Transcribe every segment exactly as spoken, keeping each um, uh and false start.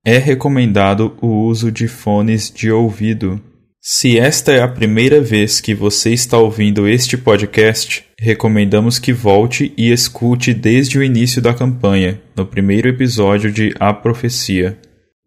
É recomendado o uso de fones de ouvido. Se esta é a primeira vez que você está ouvindo este podcast, recomendamos que volte e escute desde o início da campanha, no primeiro episódio de A Profecia.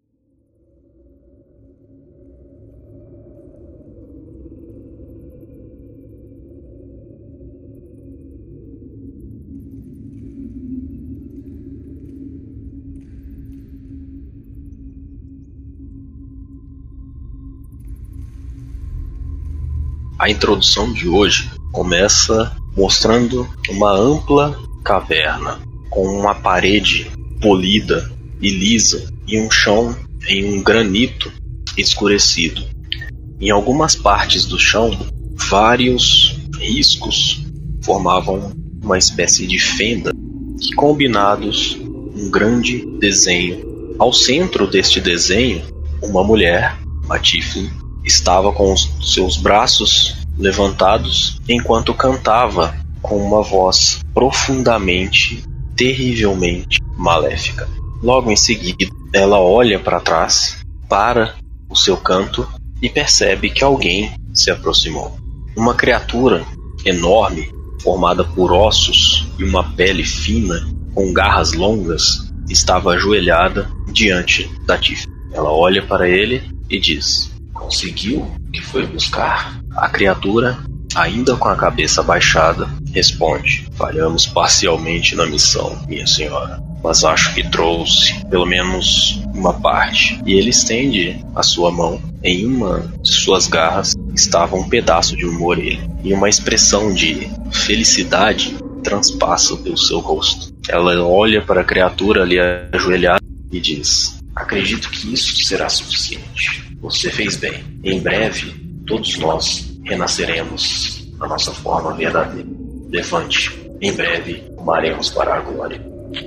A introdução de hoje começa mostrando uma ampla caverna com uma parede polida e lisa e um chão em um granito escurecido. Em algumas partes do chão, vários riscos formavam uma espécie de fenda que, combinados, um grande desenho. Ao centro deste desenho, uma mulher, uma Tiefling, estava com os seus braços levantados enquanto cantava com uma voz profundamente, terrivelmente maléfica. Logo em seguida, ela olha para trás, para o seu canto e percebe que alguém se aproximou. Uma criatura enorme, formada por ossos e uma pele fina, com garras longas, estava ajoelhada diante da Tiefling. Ela olha para ele e diz: "Conseguiu o que foi buscar?" A criatura, ainda com a cabeça baixada, responde: "Falhamos parcialmente na missão, minha senhora, mas acho que trouxe pelo menos uma parte." E ele estende a sua mão. Em uma de suas garras estava um pedaço de uma orelha, e uma expressão de felicidade transpassa pelo seu rosto. Ela olha para a criatura ali ajoelhada e diz: "Acredito que isso será suficiente. Você fez bem. Em breve, todos nós renasceremos na nossa forma verdadeira. Levante. Em breve, rumaremos para a glória."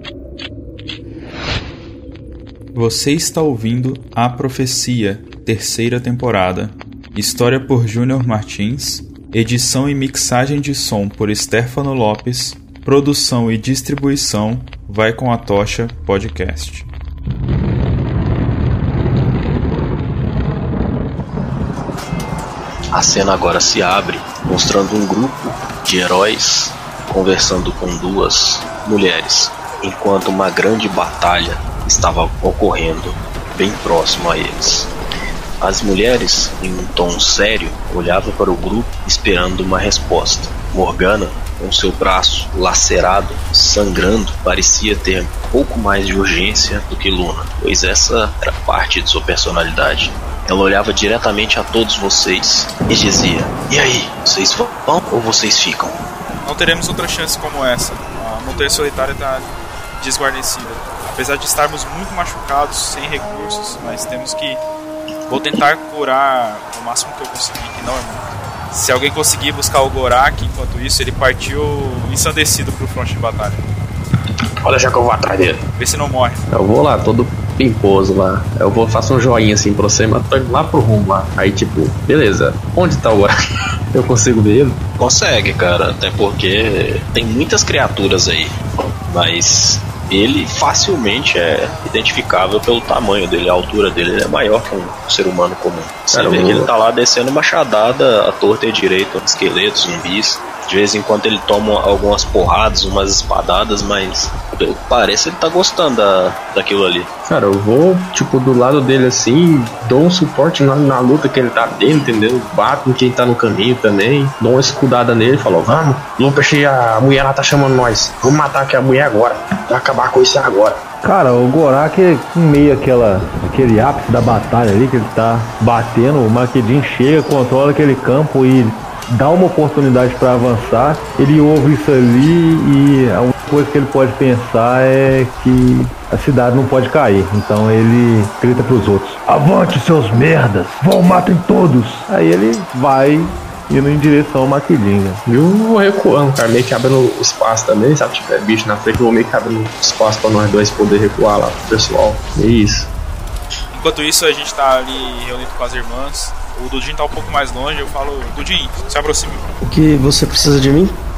Você está ouvindo A Profecia, terceira temporada. História por Júnior Martins. Edição e mixagem de som por Stefano Lopes. Produção e distribuição Vai com a Tocha Podcast. A cena agora se abre, mostrando um grupo de heróis conversando com duas mulheres, enquanto uma grande batalha estava ocorrendo bem próximo a eles. As mulheres, em um tom sério, olhavam para o grupo esperando uma resposta. Morgana, com seu braço lacerado, sangrando, parecia ter pouco mais de urgência do que Luna, pois essa era parte de sua personalidade. Ela olhava diretamente a todos vocês e dizia: "E aí, vocês vão ou vocês ficam?" Não teremos outra chance como essa. A montanha solitária está desguarnecida. Apesar de estarmos muito machucados, sem recursos, mas temos que... Vou tentar curar o máximo que eu conseguir, que não é muito. Se alguém conseguir buscar o Gorak, enquanto isso, ele partiu ensandecido pro fronte de batalha. Olha, já que eu vou atrás dele. Vê se não morre. Eu vou lá, todo pimposo lá. Eu vou faço um joinha assim pra você, mas tô indo lá pro rumo lá. Aí tipo, beleza, onde tá o Gorak? Eu consigo ver ele? Consegue, cara, até porque tem muitas criaturas aí, mas ele facilmente é identificável pelo tamanho dele, a altura dele. Ele é maior que um ser humano comum. Você Cara, vê eu... que ele tá lá descendo machadada à torta e direito, esqueletos, zumbis. De vez em quando ele toma algumas porradas, umas espadadas, mas pelo que parece ele tá gostando da, daquilo ali. Cara, eu vou, tipo, do lado dele assim, dou um suporte na, na luta que ele tá tendo, entendeu? Bato em quem tá no caminho também, dou uma escudada nele e falo: "Vamos, Lumpech, a mulher lá tá chamando nós, vamos matar aqui a mulher agora, vai acabar com isso agora." Cara, o Gorak, em meio àquela, aquele ápice da batalha ali que ele tá batendo, o Maquedin chega, controla aquele campo e dá uma oportunidade para avançar. Ele ouve isso ali e a única coisa que ele pode pensar é que a cidade não pode cair. Então ele grita pros outros: "Avante, seus merdas! Vão, matem todos!" Aí ele vai indo em direção ao Maquedin. E eu vou recuando, cara, meio que abrindo espaço também, sabe? Se tiver bicho na frente, eu vou meio que abrindo espaço pra nós dois poder recuar lá pro pessoal. É isso. Enquanto isso, a gente tá ali reunido com as irmãs. O Dudin tá um pouco mais longe. Eu falo: "Dudin, se aproxime." O que você precisa de mim?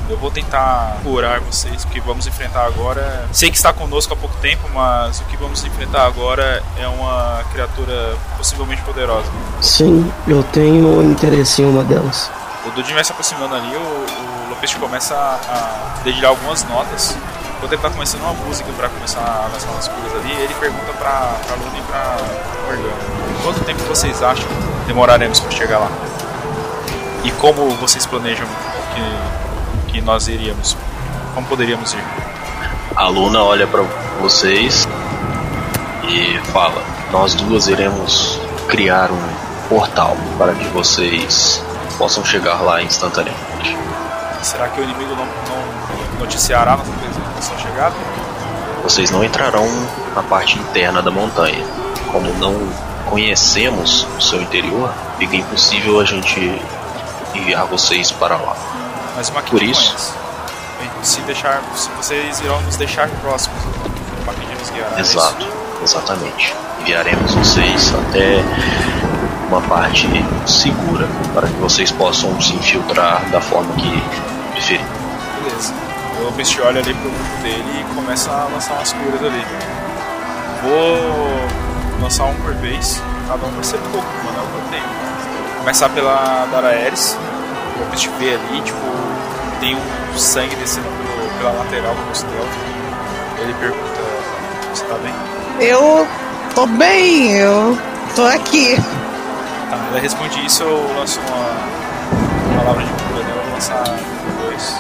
eu vou tentar curar vocês. O que vamos enfrentar agora, sei que está conosco há pouco tempo, mas o que vamos enfrentar agora é uma criatura possivelmente poderosa. Sim, eu tenho interesse em uma delas. O Dudin vai se aproximando ali, o, o Lopes começa a, a dedilhar algumas notas. Quando ele tá começando uma música pra começar a lançar umas curas ali, ele pergunta pra, pra Luna e pra Morgana: quanto tempo vocês acham que demoraremos pra chegar lá? E como vocês planejam que, que nós iríamos? Como poderíamos ir? A Luna olha pra vocês e fala: nós duas iremos criar um portal para que vocês possam chegar lá instantaneamente. Será que o inimigo não, não noticiará nossa presença, nossa chegada? Vocês não entrarão na parte interna da montanha. Como não conhecemos o seu interior, fica impossível a gente enviar vocês para lá. Mas uma Por isso, conhece. Se, deixar, se vocês irão nos deixar próximos, uma que nos guiará. exato, exatamente. Enviaremos vocês até uma parte segura para que vocês possam se infiltrar da forma que preferir. Beleza. O Lopes olha ali pro grupo dele e começa a lançar umas curas ali. Vou lançar um por vez, cada um vai ser pouco, mano, é o que eu tenho. Começar pela Dara Ares. O Lopes te vê ali, tipo, tem um sangue descendo pelo, pela lateral do costela. Ele pergunta: você tá bem? Eu tô bem, eu tô aqui. Tá, ela responde isso, eu lanço uma palavra de cura, né? Eu vou lançar dois.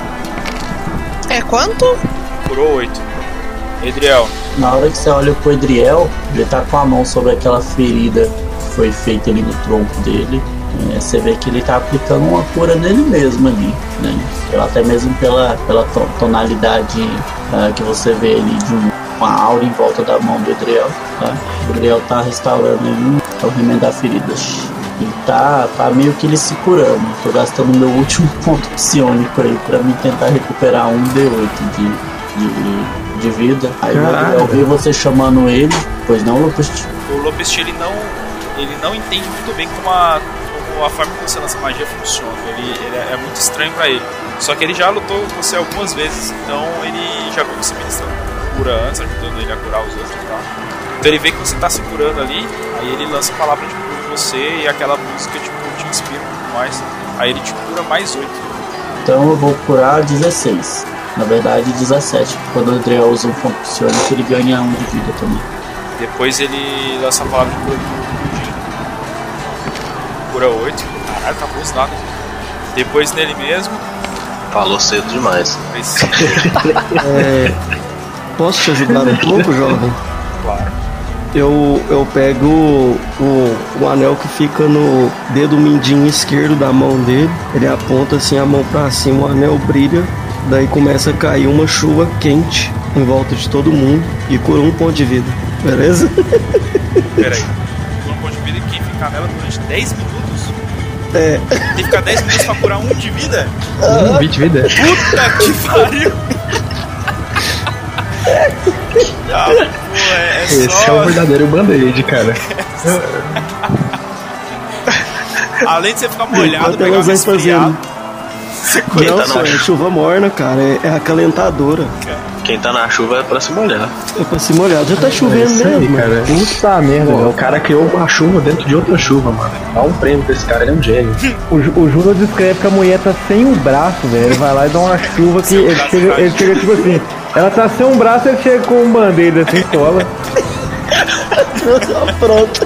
É quanto? Curou oito. Edriel. Na hora que você olha pro Edriel, ele tá com a mão sobre aquela ferida que foi feita ali no tronco dele. É, você vê que ele tá aplicando uma cura nele mesmo ali, né? Até mesmo pela, pela tonalidade uh, que você vê ali de um, uma aura em volta da mão do Edriel, tá? O Edriel tá restaurando ali o remendar feridas. Ele tá, tá meio que ele se curando. Tô gastando meu último ponto psiônico aí pra mim tentar recuperar um D oito de, de, de vida. Aí eu ouvi você chamando ele, pois não, Lopes? O Lopes, ele não, ele não entende muito bem como a, como a forma que você lança magia funciona. Ele, ele é, é muito estranho pra ele. Só que ele já lutou com você algumas vezes, então ele já viu você ministrando cura antes, ajudando ele a curar os outros e tal. Então ele vê que você tá se curando ali, aí ele lança a palavra de cura em você e aquela música tipo, te inspira um pouco mais. Aí ele te cura mais oito. Então eu vou curar dezesseis. Na verdade dezessete. Quando o Adriel usa um ponto psiônico, ele ganha um de vida também. Depois ele lança a palavra de cura de dia. Cura oito. Caralho, tá abusado. Depois nele mesmo. Falou cedo demais. É, posso te ajudar um pouco, jovem? Claro. Eu, eu pego o, o anel que fica no dedo mindinho esquerdo da mão dele. Ele aponta assim a mão pra cima, o anel brilha. Daí começa a cair uma chuva quente em volta de todo mundo e cura um ponto de vida. Beleza? Pera aí. Cura um ponto de vida e quem ficar nela durante dez minutos? É. Tem que ficar dez minutos pra curar um de vida? Hum, vinte de vida. Puta que pariu! Ah, pô, é, é Esse só... é o verdadeiro band-aid, cara. Além de você ficar molhado, Enquanto pegar elas um vão resfriado, você cura. Não, só é chuva morna, cara. É, é acalentadora. Quem tá na chuva é pra se molhar. É pra se molhar. Já tá chovendo É isso aí, mesmo. cara. Puta merda, meu. O cara criou uma chuva dentro de outra chuva, mano. Dá um prêmio pra esse cara, ele é um gênio. O, Ju- o Júnior descreve que a mulher tá sem um braço, velho. Ele vai lá e dá uma chuva que Sem um ele braço, chega, cara. ele chega tipo assim. Ela tá sem um braço, ele chega com um band-aid assim, sola. Pronto.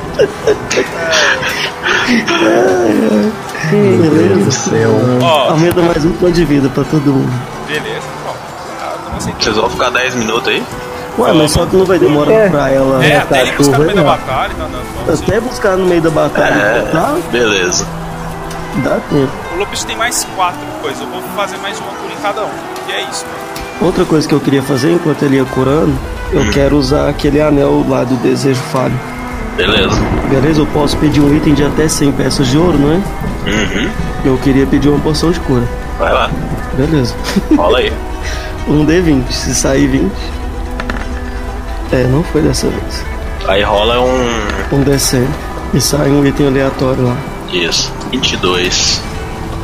Meu Deus do céu. Ó, Aumenta mais um ponto de vida pra todo mundo. beleza. Ó, ah, não aceitei. Vocês vão ficar dez minutos aí? Ué, mas só que não vai demorar É. pra ela. É, até ele buscar no meio da chuva, batalha, tá andando. Vamos Até buscar no meio da batalha. É, Tá? beleza. Dá tempo. O Lopes tem mais quatro coisas. Eu vou fazer mais uma cura em cada um. E é isso, né? Outra coisa que eu queria fazer enquanto ele ia curando, eu quero usar aquele anel lá do desejo falho. Beleza. Beleza? Eu posso pedir um item de até cem peças de ouro, não é? Uhum. Eu queria pedir uma poção de cura. Vai lá. Beleza. Rola aí. Um D vinte. Se sair vinte. É, não foi dessa vez. Aí rola um... Um D cem. E sai um item aleatório lá. Isso. vinte e dois.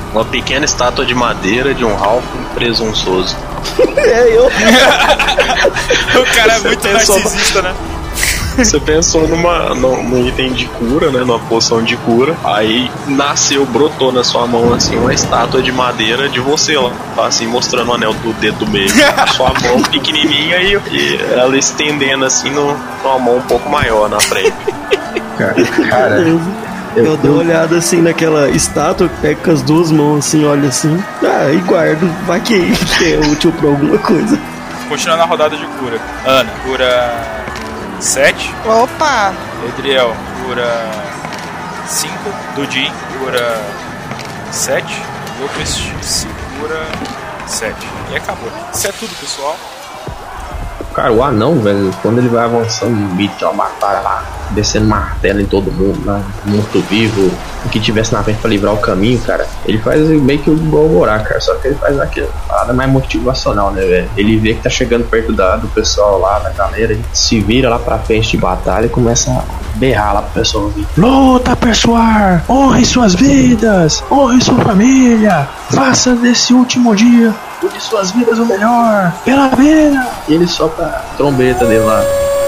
Uma pequena estátua de madeira de um Halfling presunçoso. É, eu. O cara é Você muito pensou- narcisista, né? Você pensou numa, num, num item de cura, né? Numa poção de cura. Aí nasceu, brotou na sua mão assim uma estátua de madeira de você lá. Assim, mostrando o anel do dedo do meio. A sua mão pequenininha e, e ela estendendo assim no, numa mão um pouco maior na frente. Cara, cara Eu, eu dou uma olhada assim naquela estátua, pego com as duas mãos assim, olho assim, ah, e guardo, vai que, que é útil pra alguma coisa. Continuando a rodada de cura. Ana, cura sete. Opa! Edriel, cura cinco. Dudin, cura sete. Lucas, se cura sete. E acabou. Isso é tudo, pessoal. Cara, o anão, velho, quando ele vai avançando no bicho, ó, batalha lá, descendo martelo em todo mundo, lá, morto-vivo, o que tivesse na frente pra livrar o caminho, cara, ele faz meio que o Golgorá, cara, só que ele faz aquela parada mais motivacional, né, velho? Ele vê que tá chegando perto da, do pessoal lá, da galera, ele se vira lá pra frente de batalha e começa a berrar lá pro pessoal ouvir. Luta, pessoal! Honre suas vidas! Honre sua família! Faça desse último dia de suas vidas o melhor! Pela vida! E ele solta a trombeta dele lá.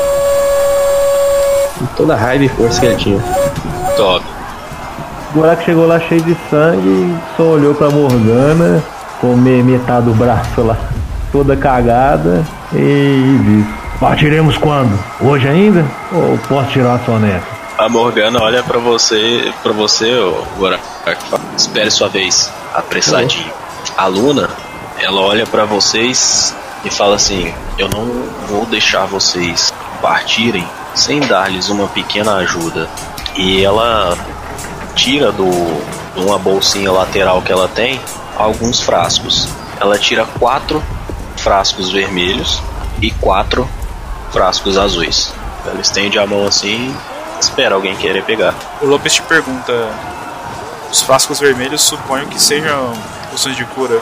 Com toda a raiva e força que ele tinha. Top. O buraco chegou lá cheio de sangue, só olhou pra Morgana, com me- metade do braço lá, toda cagada, e disse: partiremos quando? Hoje ainda? Ou posso tirar a soneca? A Morgana olha pra você, pra você, ô Gorak, espere sua vez, apressadinho. A Luna, ela olha pra vocês e fala assim: eu não vou deixar vocês partirem sem dar-lhes uma pequena ajuda. E ela tira do, de uma bolsinha lateral que ela tem alguns frascos. Ela tira quatro frascos vermelhos e quatro frascos azuis. Ela estende a mão assim, espera alguém querer pegar. O Lopes te pergunta: os frascos vermelhos suponho que sejam poções de cura.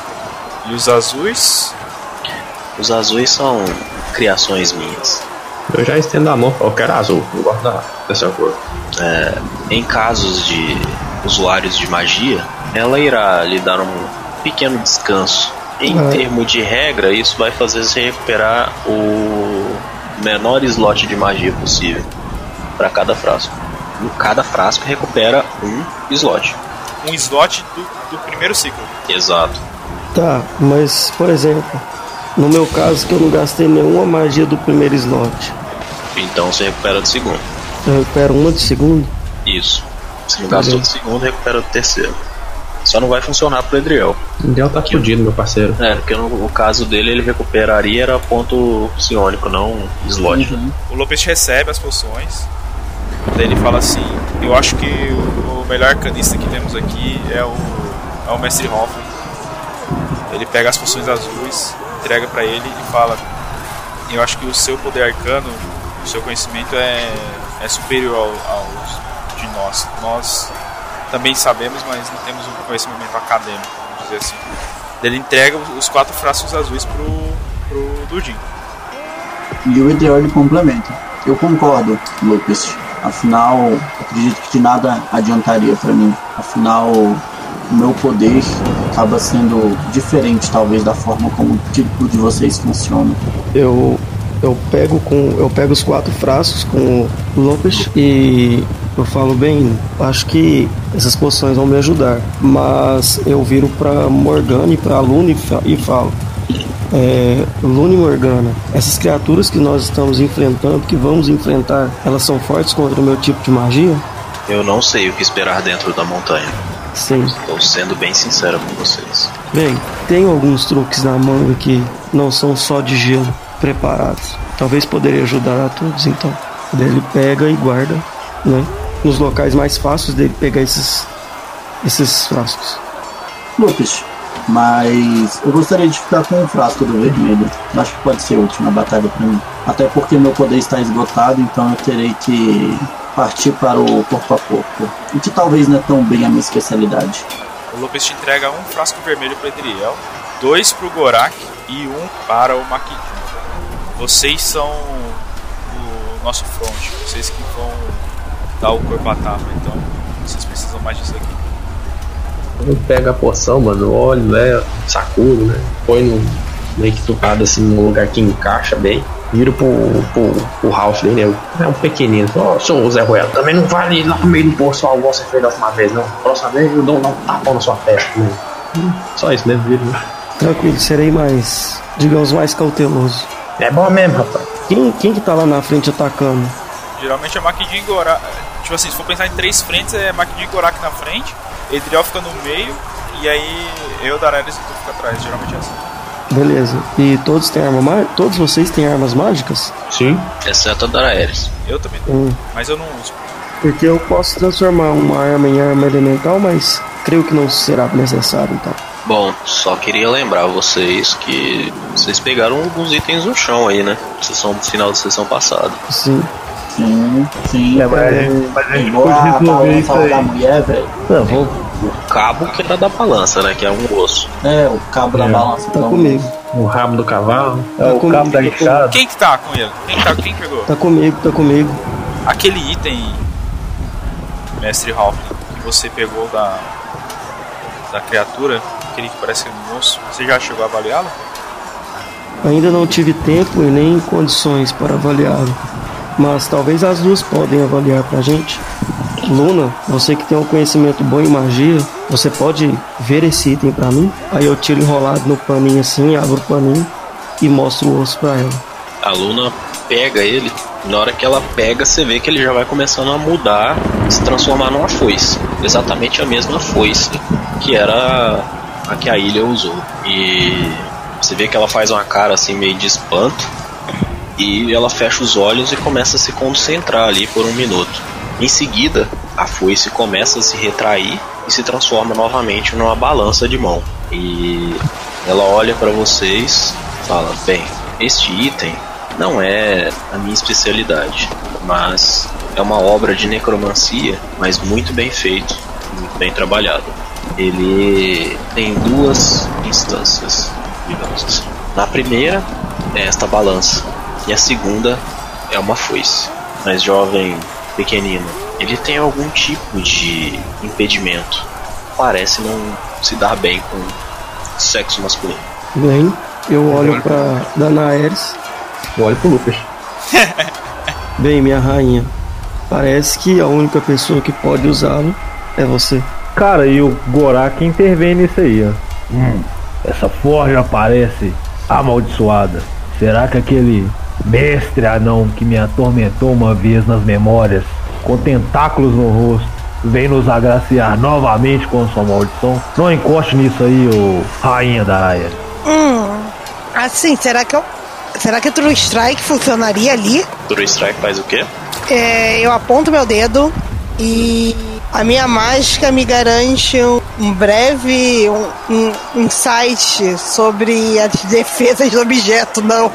E os azuis? Os azuis são criações minhas. Eu já estendo a mão, eu quero azul, eu gosto da, dessa cor. É, em casos de usuários de magia, ela irá lhe dar um pequeno descanso. Em Vai. termos de regra, isso vai fazer você recuperar o menor slot de magia possível para cada frasco. E cada frasco recupera um slot. Um slot do, do primeiro ciclo. Exato. Tá, mas, por exemplo, no meu caso que eu não gastei nenhuma magia do primeiro slot, Então você recupera do segundo. eu recupero uma de segundo? Isso. Se não gastou do segundo, recupera do terceiro. Só não vai funcionar pro Edriel. O Del tá fudido, meu parceiro. É, porque no, no caso dele, ele recuperaria era ponto psiônico, não slot. Uhum. O Lopes recebe as poções. Daí ele fala assim: eu acho que o, o melhor canista que temos aqui é o, é o Mestre Hoffman. Ele pega as poções azuis, entrega pra ele e fala: eu acho que o seu poder arcano, o seu conhecimento é, é superior ao, aos de nós. Nós também sabemos, mas não temos um conhecimento acadêmico, vamos dizer assim. Ele entrega os quatro frascos azuis pro, pro Dudin. E o Edriel ele complementa: eu concordo, Lucas. Afinal, acredito que de nada adiantaria pra mim. Afinal, o meu poder acaba sendo diferente, talvez, da forma como o tipo de vocês funciona. Eu eu pego com eu pego os quatro frascos com o Lopes e eu falo: bem, acho que essas poções vão me ajudar. Mas eu viro pra Morgana e pra Luna e, fa- e falo: é, Luna e Morgana, essas criaturas que nós estamos enfrentando, que vamos enfrentar, elas são fortes contra o meu tipo de magia? Eu não sei o que esperar dentro da montanha. Sim. Estou sendo bem sincero com vocês. Bem, tem alguns truques na manga que não são só de gelo preparados. Talvez poderia ajudar a todos, então. Daí ele pega e guarda, né? Nos locais mais fáceis dele pegar esses, esses frascos. Lucas, mas eu gostaria de ficar com o frasco do vermelho. Acho que pode ser útil na batalha pra mim. Até porque meu poder está esgotado, então eu terei que partir para o corpo a corpo. O que talvez não é tão bem a minha especialidade. O Lopes te entrega um frasco vermelho para Edriel, dois para o Gorak e um para o Makidin. Vocês são o nosso front, vocês que vão dar o corpo à tapa, então vocês precisam mais disso aqui. Eu pego a poção, mano, olho, né? Sacudo, né? Põe no meio que turrado assim, num lugar que encaixa bem. Viro pro, pro, pro Ralph dele, né? É um pequenino. Ó, oh, seu Zé Ruela, também não vale lá no meio do poço igual você fez da última vez, não. Próxima vez eu dou um tapão na sua testa, né? Hum, só isso mesmo, viro, né? Tranquilo, serei mais, digamos, mais cauteloso. É bom mesmo, rapaz. Quem, quem que tá lá na frente atacando? Geralmente é Makidin e Gorak. Tipo assim, se for pensar em três frentes, é Makidin e Gorak na frente, Edriel fica no meio, e aí eu, Daraelis e tu fica atrás. Geralmente é assim. Beleza. E todos têm arma mágica? Todos vocês têm armas mágicas? Sim. Exceto a Daraelis. Eu também tenho, Hum. mas eu não uso. Porque eu posso transformar uma arma em arma elemental, mas creio que não será necessário, então. Bom, só queria lembrar vocês que vocês pegaram alguns itens no chão aí, né? Sessão, final da sessão passada. Sim. Sim, sim. É, mas, mas a gente Igual pode a resolver isso balança aí. da mulher, velho. Não, vou... O cabo que era da balança, né? Que é um osso. É, o cabo da É. balança. Tá então, comigo. O rabo do cavalo. É o Tá cabo da comigo. enxada. Quem que tá com ele? Quem que tá? Quem pegou? Tá comigo, tá comigo. Aquele item, Mestre Ralph, que você pegou da da criatura, aquele que parece um moço, você já chegou a avaliá-lo? Ainda não tive tempo e nem condições para avaliá-lo. Mas talvez as duas podem avaliar pra gente. Luna, você que tem um conhecimento bom em magia, você pode ver esse item pra mim? Aí eu tiro enrolado no paninho assim, abro o paninho e mostro o osso pra ela. A Luna pega ele, na hora que ela pega, você vê que ele já vai começando a mudar, se transformar numa foice. Exatamente a mesma foice que era a que a Ilha usou. E você vê que ela faz uma cara assim meio de espanto, e ela fecha os olhos e começa a se concentrar ali por um minuto. Em seguida, a foice começa a se retrair e se transforma novamente numa balança de mão. E ela olha para vocês e fala: bem, este item não é a minha especialidade, mas é uma obra de necromancia, mas muito bem feito, muito bem trabalhado. Ele tem duas instâncias, digamos assim. Na primeira é esta balança, e a segunda é uma foice. Mas jovem pequenino, ele tem algum tipo de impedimento. Parece não se dar bem com sexo masculino. Bem, eu olho pra Danaeris. Eu olho pro Lucas. Bem, minha rainha, parece que a única pessoa que pode usá-lo é você. Cara, e o Gorak intervém nisso aí, ó. Hum, essa forja parece amaldiçoada. Será que aquele mestre anão que me atormentou uma vez nas memórias, com tentáculos no rosto, vem nos agraciar novamente com sua maldição? Não encoste nisso aí, ô rainha da Araya. Hum, assim, será que eu... Será que o True Strike funcionaria ali? True Strike faz o quê? É, eu aponto meu dedo e a minha mágica me garante um, um breve um, um insight sobre as defesas do objeto, não.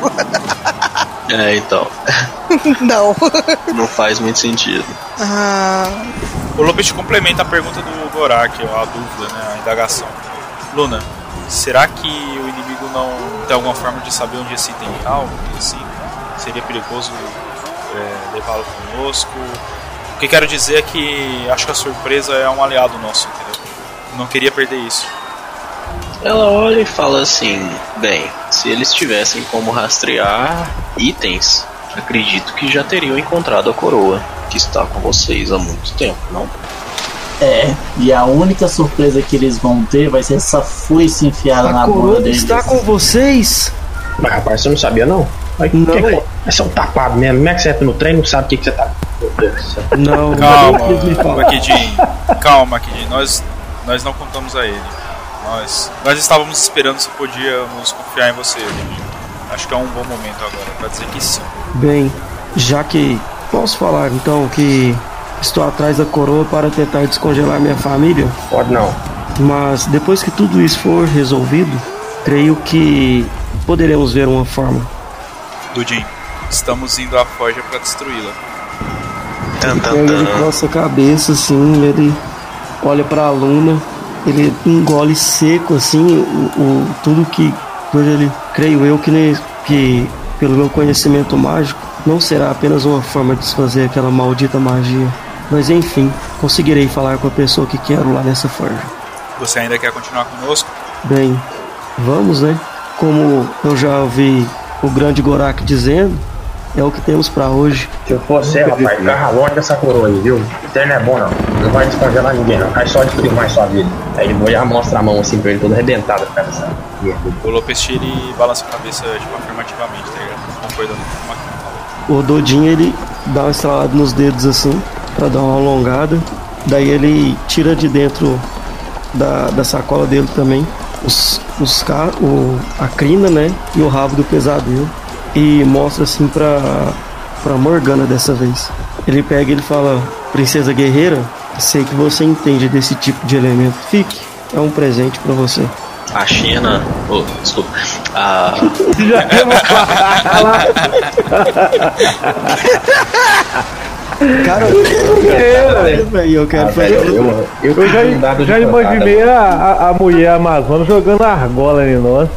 É, então, Não. não faz muito sentido. Ah, O Lopes complementa a pergunta do Gorak, a dúvida, né, a indagação. Luna, será que o inimigo não tem alguma forma de saber onde esse item está? Assim, seria perigoso é, levá-lo conosco? O que quero dizer é que acho que a surpresa é um aliado nosso, entendeu? Não queria perder isso. Ela olha e fala assim: bem, se eles tivessem como rastrear itens, acredito que já teriam encontrado a coroa, que está com vocês há muito tempo, não? É, e a única surpresa que eles vão ter vai ser essa foice enfiada A na bunda coroa deles. está com vocês? Mas rapaz, você não sabia não? Mas, Não. que que- Você é um tapado mesmo. Como é que você entra no trem e não sabe o que, que você tá. Meu Deus do céu. Não, Calma, não quis me falar. Makidin. Calma, Makidin. Nós, nós não contamos a ele. Nós, nós estávamos esperando se podíamos confiar em você. Gente. Acho que é um bom momento agora para dizer que sim. Bem, já que posso falar então que estou atrás da coroa para tentar descongelar minha família, Pode não. mas depois que tudo isso for resolvido, creio que poderemos ver uma forma. Dudin, estamos indo à forja para destruí-la. Tan, tan, Aí ele tan. coça a cabeça assim, ele olha pra Luna, ele engole seco assim, o, o- tudo que por ele, creio eu que, ne- que pelo meu conhecimento mágico não será apenas uma forma de desfazer aquela maldita magia, mas enfim, conseguirei falar com a pessoa que quero lá nessa forja. Você ainda quer continuar conosco? Bem, vamos, né? Como eu já ouvi o grande Gorak dizendo, é o que temos pra hoje. Se eu for você, rapaz, fica longe dessa coroa aí, viu? Isso aí não é bom, não. Não vai descongelar ninguém, não. Cai só destruir mais sua vida. Aí ele vou já mostra a mão assim pra ele, toda arrebentada. Essa merda. O Lopes ele balança a cabeça, tipo, afirmativamente, tá ligado? Concordando com o Maquin falou. O Dodin, ele dá uma estralada nos dedos assim, pra dar uma alongada. Daí ele tira de dentro da, da sacola dele também os, os o, a crina, né? E o rabo do pesadelo. E mostra assim pra, pra Morgana dessa vez. Ele pega e ele fala: Princesa Guerreira, sei que você entende desse tipo de elemento. Fique, é um presente pra você. A China... Oh, desculpa. A... Cara, eu quero, velho. Eu quero fazer. Eu, eu, eu já, um já imaginei a, a, a mulher amazona jogando argola em nós.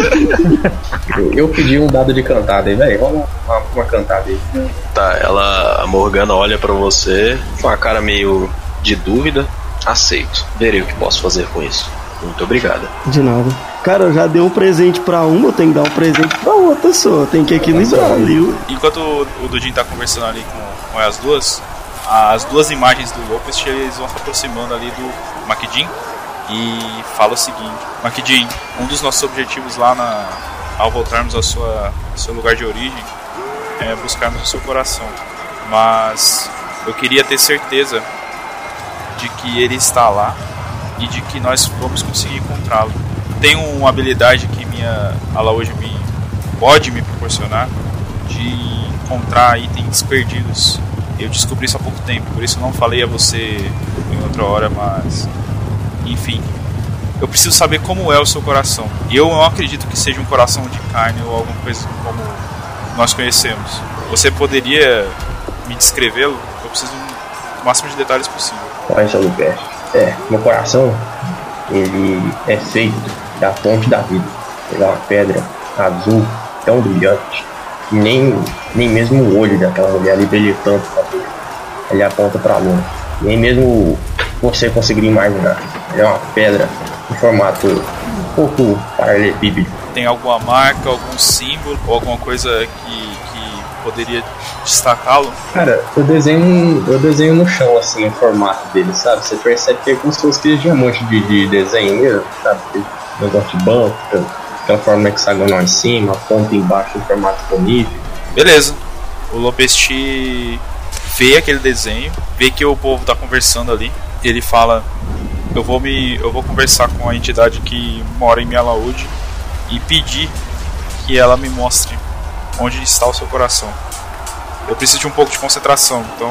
eu, eu pedi um dado de cantada aí, velho. Rola uma, uma cantada aí. Tá, ela, a Morgana olha pra você com a cara meio de dúvida. Aceito. Verei o que posso fazer com isso. Muito obrigada. De nada. Cara, eu já dei um presente pra uma, eu tenho que dar um presente pra outra só. Tem que equilibrar, viu? Enquanto o, o Dudin tá conversando ali com, com as duas, as duas imagens do Lopes, eles vão se aproximando ali do Maquidin e fala o seguinte: Maquidin, um dos nossos objetivos lá na, ao voltarmos ao, sua, ao seu lugar de origem é buscarmos o seu coração. Mas eu queria ter certeza de que ele está lá e de que nós vamos conseguir encontrá-lo. Tenho uma habilidade que minha Alaúde me pode me proporcionar de encontrar itens perdidos. Eu descobri isso há pouco tempo, por isso eu não falei a você em outra hora, mas enfim, eu preciso saber como é o seu coração. E eu não acredito que seja um coração de carne ou alguma coisa como nós conhecemos. Você poderia me descrevê-lo? Eu preciso do máximo de detalhes possível. Olha só, Lucas. É, meu coração, ele é feito da fonte da vida. Ele é uma pedra azul tão brilhante que nem, nem mesmo o olho daquela mulher ali brilha tanto pra ver. Ele aponta pra longe. Nem mesmo você conseguiria imaginar. Ele é uma pedra em formato um pouco paralelepípedo. Tem alguma marca, algum símbolo ou alguma coisa que, que poderia destacá-lo? Cara, eu desenho, eu desenho no chão assim o formato dele, sabe? Você percebe que é como se fosse aquele diamante de, de desenho mesmo, sabe? Aquele negócio de banco, aquela forma hexagonal em cima, a ponta embaixo em formato conífero. Beleza. O Lopesti vê aquele desenho, vê que o povo tá conversando ali. Ele fala: eu vou me, eu vou conversar com a entidade que mora em Mialaúde e pedir que ela me mostre onde está o seu coração. Eu preciso de um pouco de concentração, então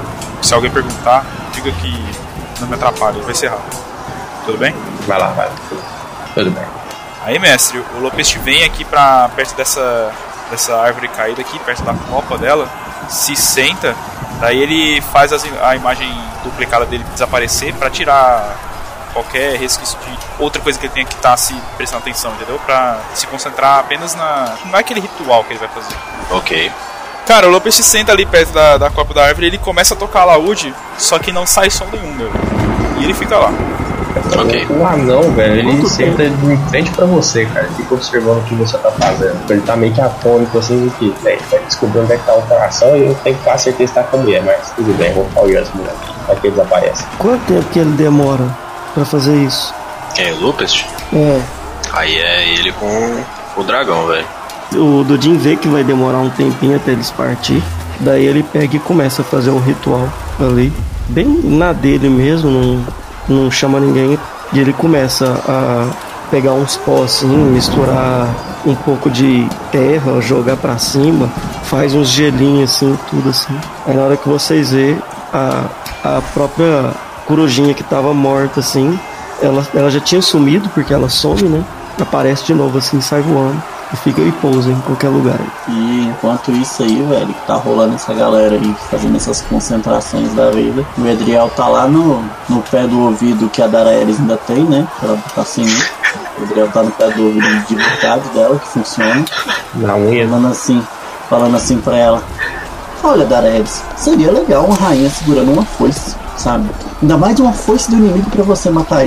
se alguém perguntar, diga que não me atrapalhe, vai ser rápido. Tudo bem? Vai lá, vai. Tudo bem. Aí, mestre, o Lopes vem aqui pra perto dessa, dessa árvore caída aqui, perto da copa dela, se senta, daí ele faz as, a imagem duplicada dele desaparecer pra tirar qualquer resquício de outra coisa que ele tenha que estar se prestando atenção, entendeu? Pra se concentrar apenas na... não é aquele ritual que ele vai fazer. Ok. Cara, o Lopes se senta ali perto da, da copa da árvore e ele começa a tocar alaúde, só que não sai som nenhum, meu. E ele fica lá. Ok. O anão, velho, ele Quanto senta tempo? de frente pra você, cara. Ele fica observando o que você tá fazendo. Ele tá meio que atônico, assim, que, velho, vai descobrir onde é que tá o coração e eu tenho que ter certeza que tá com a mulher, mas tudo bem, vou ficar olhando as mulheres aqui, vai que ele desaparece. Quanto tempo que ele demora pra fazer isso? Quem é o Lucas? É. Aí é ele com o dragão, velho. O Dodin vê que vai demorar um tempinho até eles partir. Daí ele pega e começa a fazer um ritual ali, bem na dele mesmo, não, não chama ninguém. E ele começa a pegar uns pós assim, misturar um pouco de terra, jogar pra cima, faz uns gelinhos assim, tudo assim. Aí na hora que vocês vê a, a própria corujinha que tava morta assim, ela, ela já tinha sumido, porque ela some, né? Aparece de novo assim, sai voando e fica e pousa em qualquer lugar. E enquanto isso aí, velho, que tá rolando essa galera aí, fazendo essas concentrações da vida, o Edriel tá lá no, no pé do ouvido que a Daraeris ainda tem, né? Ela tá assim, né? O Edriel tá no pé do ouvido de verdade dela, que funciona. Na unha. Falando assim, falando assim pra ela: olha, Daraeris, seria legal uma rainha segurando uma foice, sabe? Ainda mais uma foice do inimigo pra você matar ele.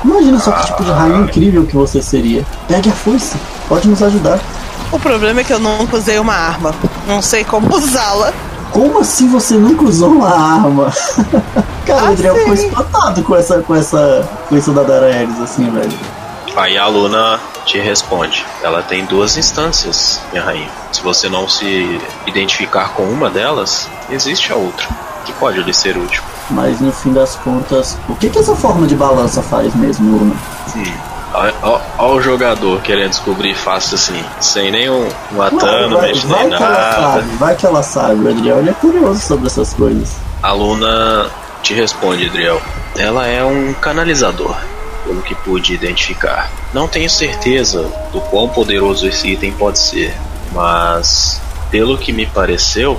Imagina só que tipo de rainha incrível que você seria. Pegue a foice, pode nos ajudar. O problema é que eu nunca usei uma arma. Não sei como usá-la. Como assim você nunca usou uma arma? Cara, o Ah, Adriel sim. ficou espantado com essa, com essa, com isso da Daraeris, assim, velho. Aí a Luna te responde. Ela tem duas instâncias, minha rainha. Se você não se identificar com uma delas, existe a outra, que pode lhe ser útil. Mas no fim das contas, o que que essa forma de balança faz mesmo, Luna? Hum. Olha o jogador querendo descobrir fácil assim, sem nenhum matando, vai, mexendo vai nem que ela nada. sabe, vai que ela sabe. O Adriel ele é curioso sobre essas coisas. A Luna te responde, Adriel. Ela é um canalizador, pelo que pude identificar. Não tenho certeza do quão poderoso esse item pode ser, mas pelo que me pareceu,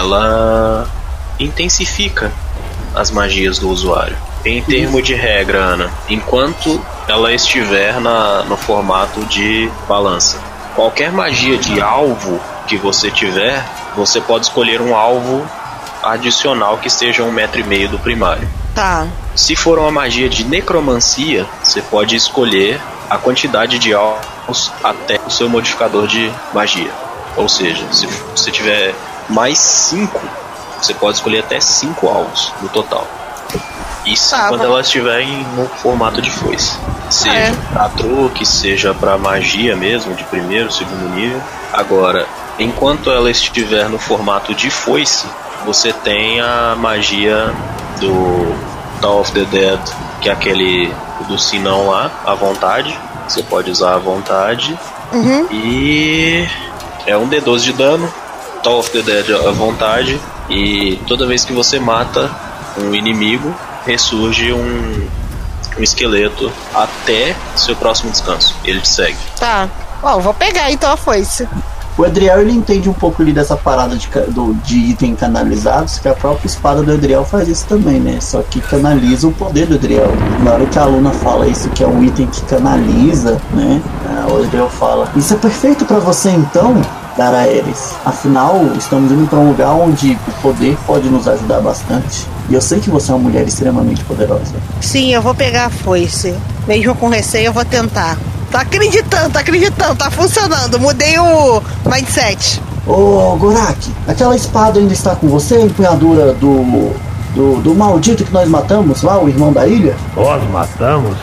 ela intensifica as magias do usuário. Em termos de regra, Ana, enquanto ela estiver na, no formato de balança, qualquer magia de alvo que você tiver, você pode escolher um alvo adicional que esteja a um metro e meio do primário. Tá. Se for uma magia de necromancia, você pode escolher a quantidade de alvos até o seu modificador de magia. Ou seja, se você tiver mais cinco, você pode escolher até cinco alvos no total. Isso Tá, quando mas- ela estiver em, no formato de foice. Seja É. pra truque, seja pra magia mesmo, de primeiro, segundo nível. Agora, enquanto ela estiver no formato de foice, você tem a magia do Dawn of the Dead, que é aquele do sinão lá, à vontade. Você pode usar à vontade. Uhum. E é um D doze de dano, Dawn of the Dead à vontade. E toda vez que você mata um inimigo, ressurge um, um esqueleto até seu próximo descanso. Ele te segue. Tá. Bom, vou pegar então a foice. O Adriel ele entende um pouco ali dessa parada de, ca- do, de item canalizados, que a própria espada do Adriel faz isso também, né? Só que canaliza o poder do Adriel. Na hora que a Luna fala isso, que é um item que canaliza, né? Ah, o Adriel fala: isso é perfeito pra você então, Daraeris. Afinal, estamos indo pra um lugar onde o poder pode nos ajudar bastante. E eu sei que você é uma mulher extremamente poderosa. Sim, eu vou pegar a foice. Mesmo com receio, eu vou tentar. Tá acreditando, tá acreditando, tá funcionando. Mudei o mindset. Ô, Gorak, aquela espada ainda está com você, a empunhadura do, do, do maldito que nós matamos lá, o irmão da ilha? Nós matamos?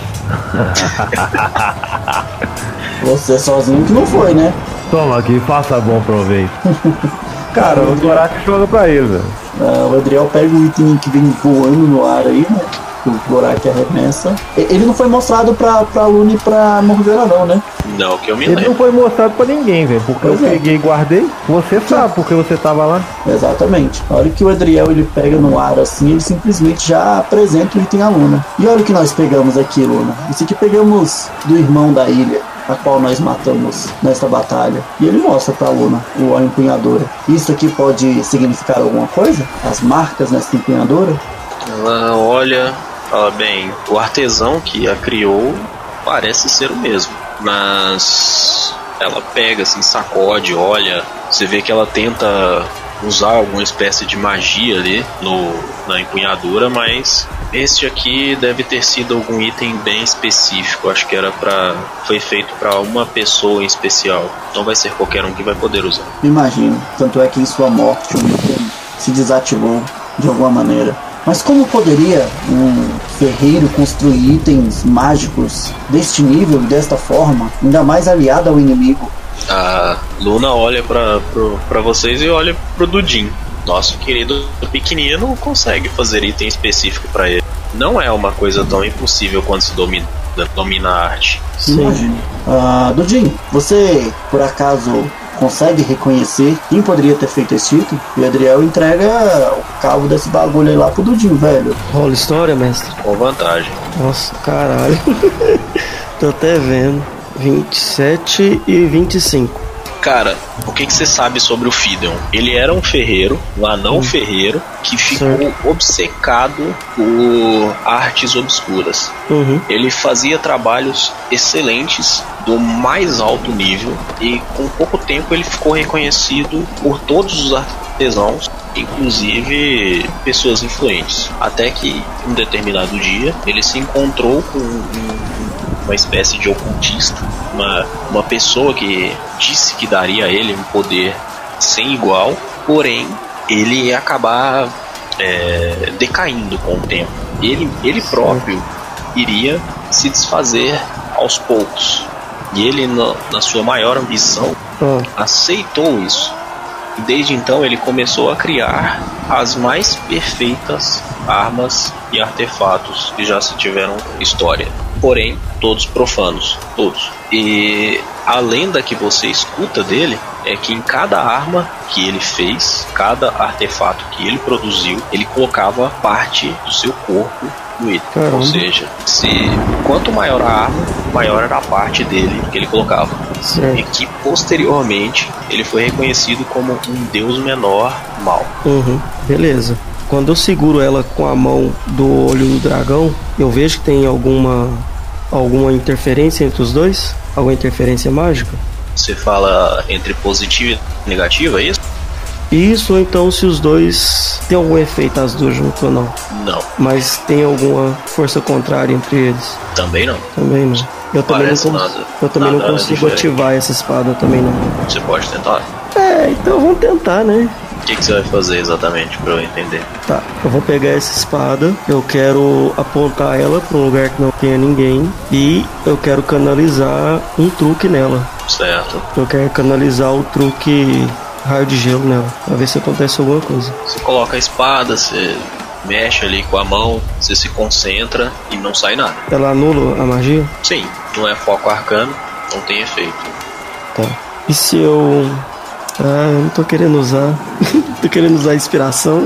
Você sozinho que não foi, né? Toma aqui, faça bom proveito. Cara, O o, Gorak joga pra ele, velho. ah, o Adriel pega o item que vem voando no ar aí, né? Que o Gorak arremessa. E- Ele não foi mostrado pra, pra Luna e pra Morgana não, né? Não, que eu me Ele não lembro. foi mostrado pra ninguém, velho. Porque Pois eu é. peguei e guardei. Você sabe porque você tava lá. Exatamente. Na hora que o Adriel ele pega no ar assim, ele simplesmente já apresenta o item à Luna. E olha o que nós pegamos aqui, Luna. Isso aqui pegamos do irmão da ilha, a qual nós matamos nesta batalha. E ele mostra pra Luna o, a empunhadora. Isso aqui pode significar alguma coisa? As marcas nessa empunhadora? Ela olha, fala bem, o artesão que a criou parece ser o mesmo, mas ela pega assim, sacode, olha, você vê que ela tenta usar alguma espécie de magia ali no, na empunhadura, mas este aqui deve ter sido algum item bem específico. Acho que era para, foi feito para uma pessoa em especial. Não vai ser qualquer um que vai poder usar. Imagino. Tanto é que em sua morte o item se desativou de alguma maneira. Mas como poderia um ferreiro construir itens mágicos deste nível e desta forma, ainda mais aliado ao inimigo? A Luna olha pra, pro, pra vocês e olha pro Dudin. Nosso querido pequenino consegue fazer item específico pra ele. Não é uma coisa tão impossível quando se domina, domina a arte. Imagino. Ah, Dudin, você por acaso consegue reconhecer quem poderia ter feito esse item? E o Adriel entrega o cabo desse bagulho aí lá pro Dudin, velho. Rola história, mestre. Com vantagem. Nossa, caralho. Tô até vendo. vinte e sete e vinte e cinco. Cara, o que, que você sabe sobre o Fideon? Ele era um ferreiro, um anão Hum. ferreiro, que ficou Certo. obcecado por artes obscuras. Uhum. Ele fazia trabalhos excelentes, do mais alto nível, e com pouco tempo ele ficou reconhecido por todos os artesãos inclusive pessoas influentes. Até que, um determinado dia, ele se encontrou com um, uma espécie de ocultista, uma, uma pessoa que disse que daria a ele um poder sem igual, porém, ele ia acabar é, decaindo com o tempo. Ele, ele próprio iria se desfazer aos poucos. E ele, na, na sua maior ambição, Ah. aceitou isso. E desde então ele começou a criar as mais perfeitas armas e artefatos que já se tiveram história. Porém, todos profanos, todos. E a lenda que você escuta dele é que em cada arma que ele fez, cada artefato que ele produziu, ele colocava parte do seu corpo no item. Caramba. Ou seja, se quanto maior a arma, maior era a parte dele que ele colocava. Certo. E que posteriormente ele foi reconhecido como um deus menor mau. Uhum. Beleza. Quando eu seguro ela com a mão do olho do dragão, eu vejo que tem alguma alguma interferência entre os dois? Alguma interferência mágica? Você fala entre positivo e negativo, é isso? Isso, ou então se os dois tem algum efeito as duas junto ou não. Não, Mas tem alguma força contrária entre eles? também não. Também não. Eu também, não, Parece cons- nada- eu também não nada consigo diferente. ativar essa espada também não. Você pode tentar. É, então vamos tentar, né? O que, que você vai fazer exatamente pra eu entender? Tá, eu vou pegar essa espada, eu quero apontar ela pra um lugar que não tenha ninguém e eu quero canalizar um truque nela. Certo. Eu quero canalizar o truque raio de gelo nela, pra ver se acontece alguma coisa. Você coloca a espada, você mexe ali com a mão, você se concentra e não sai nada. Ela anula a magia? Sim, não é foco arcano, não tem efeito. Tá. E se eu... Ah, eu não tô querendo usar. Tô querendo usar a inspiração.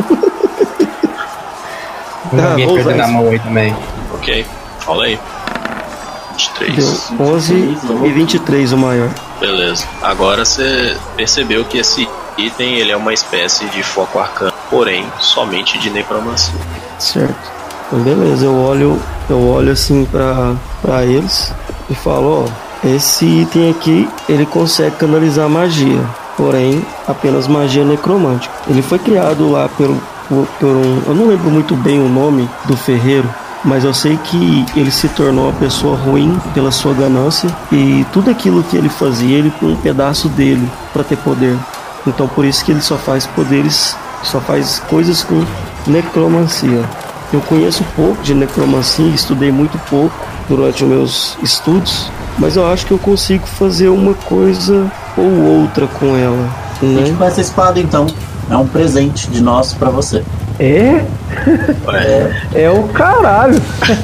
Ah, Alguém vou perdeu usar na isso. mão aí também. Ok? Fala aí. vinte e três. Deu onze e vinte e três o maior. Beleza. Agora você percebeu que esse item ele é uma espécie de foco arcano, porém somente de necromancia. Certo. Então beleza, eu olho, eu olho assim pra, pra eles e falo, ó, esse item aqui ele consegue canalizar magia, porém apenas magia necromântica. Ele foi criado lá pelo, por, por um, eu não lembro muito bem o nome do ferreiro, mas eu sei que ele se tornou uma pessoa ruim pela sua ganância e tudo aquilo que ele fazia, ele com um pedaço dele para ter poder. Então por isso que ele só faz poderes, só faz coisas com necromancia. Eu conheço pouco de necromancia, estudei muito pouco durante os meus estudos, mas eu acho que eu consigo fazer uma coisa ou outra com ela, Fique né? com essa espada então. É um presente de nós pra você. É? Ué, É o caralho.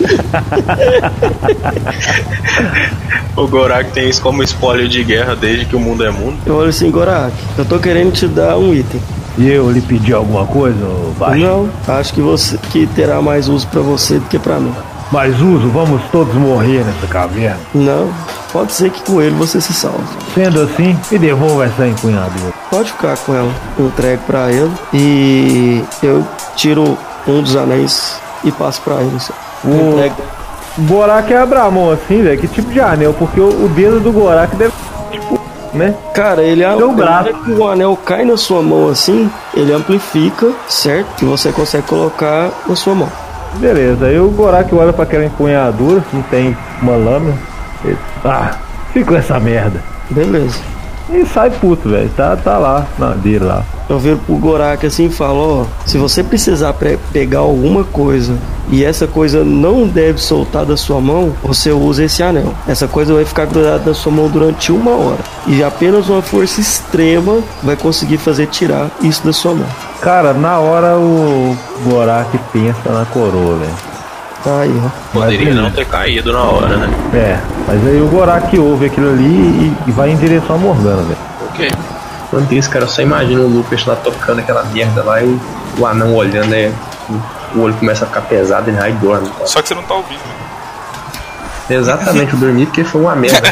o Gorak tem isso como espólio de guerra desde que o mundo é mundo. Eu olho assim, Gorak, eu tô querendo te dar um item. E eu lhe pedi alguma coisa, ô baixo? Não, acho que você que terá mais uso pra você do que pra mim. Mas uso, vamos todos morrer nessa caverna. Não, pode ser que com ele você se salve. Sendo assim, me devolva essa empunhadura. Pode ficar com ela. Eu entrego pra ele e eu tiro um dos anéis e passo pra ele. Eu O entrego. Gorak abre a mão assim, velho. Que tipo de anel? Porque o, o dedo do Gorak deve, tipo, né? Cara, ele é Meu braço. que o anel cai na sua mão assim, ele amplifica, certo? E você consegue colocar na sua mão. Beleza, aí o Gorak olha pra aquela empunhadura, não tem uma lâmina. Ele, ah, fica com essa merda. Beleza. E sai puto, velho. Tá, tá lá, na dele lá. Eu viro pro Gorak assim e falo, ó, se você precisar pre- pegar alguma coisa e essa coisa não deve soltar da sua mão, você usa esse anel. Essa coisa vai ficar grudada na sua mão durante uma hora. E apenas uma força extrema vai conseguir fazer tirar isso da sua mão. Cara, na hora o Gorak pensa na coroa, velho. Tá aí, ó. Poderia Mas, não ter caído na hora, né? É, mas aí o Gorak ouve aquilo ali e, e vai em direção a Morgana, velho. Ok. Enquanto isso, cara, eu só imagino o Lucas lá tocando aquela merda lá e o anão olhando, né? O olho começa a ficar pesado e ele vai e dorme. Só que você não tá ouvindo. Exatamente, eu dormi porque foi uma merda.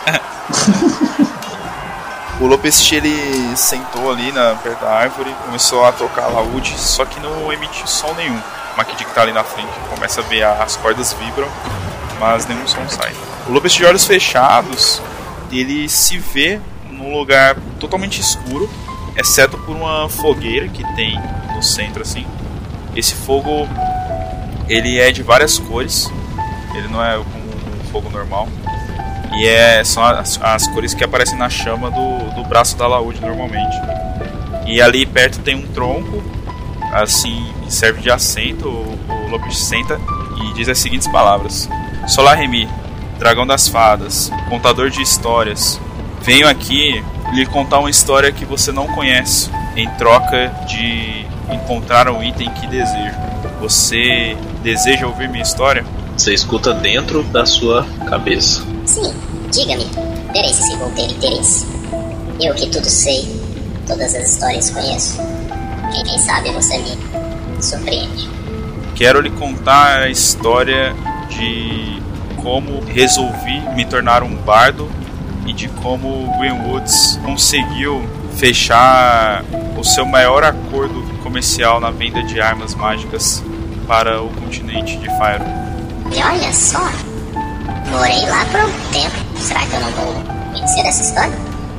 O Lopest ele sentou ali na, perto da árvore, começou a tocar laúde, só que não emitiu som nenhum. O Makid que tá ali na frente começa a ver a, as cordas vibram, mas nenhum som sai. O Lopest de olhos fechados, ele se vê num lugar totalmente escuro, exceto por uma fogueira que tem no centro assim. Esse fogo, ele é de várias cores, ele não é como um fogo normal. E é, são as, as cores que aparecem na chama do, do braço da alaúde normalmente. E ali perto tem um tronco, assim, que serve de assento. O, o Lopes senta e diz as seguintes palavras: Solar-Remy, dragão das fadas, contador de histórias, venho aqui lhe contar uma história que você não conhece, em troca de encontrar um item que desejo. Você deseja ouvir minha história? Você escuta dentro da sua cabeça. Sim, diga-me, verei se vou ter interesse. Eu que tudo sei, todas as histórias conheço. Quem, quem sabe você me surpreende. Quero lhe contar a história de como resolvi me tornar um bardo e de como Greenwoods conseguiu fechar o seu maior acordo comercial na venda de armas mágicas para o continente de Faerûn. E olha só, morei lá por um tempo. Será que eu não vou conhecer essa história?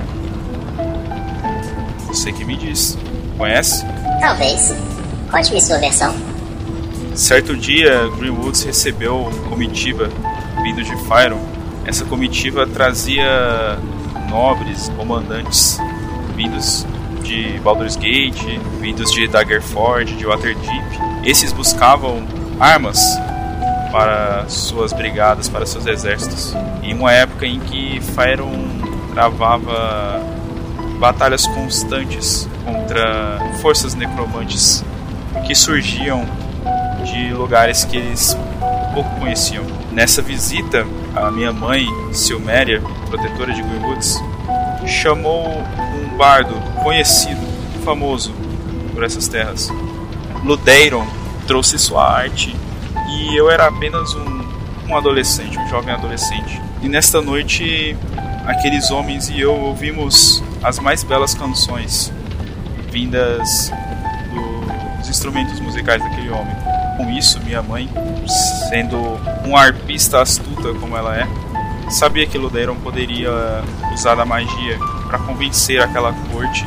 Você que me diz. Conhece? Talvez. Conte-me sua versão. Certo dia, Greenwoods recebeu uma comitiva vindo de Faerûn. Essa comitiva trazia nobres, comandantes vindos de Baldur's Gate, vindos de Daggerford, de Waterdeep. Esses buscavam armas para suas brigadas, para seus exércitos. Em uma época em que Faerûn travava batalhas constantes contra forças necromantes que surgiam de lugares que eles pouco conheciam. Nessa visita, a minha mãe, Silméria, protetora de Greenwoods, chamou um bardo conhecido, famoso por essas terras. Ludeiron trouxe sua arte e eu era apenas um, um adolescente, um jovem adolescente. E nesta noite, aqueles homens e eu ouvimos as mais belas canções vindas dos instrumentos musicais daquele homem. Com isso, minha mãe, sendo uma arpista astuta como ela é, sabia que Ludeiron poderia usar da magia para convencer aquela corte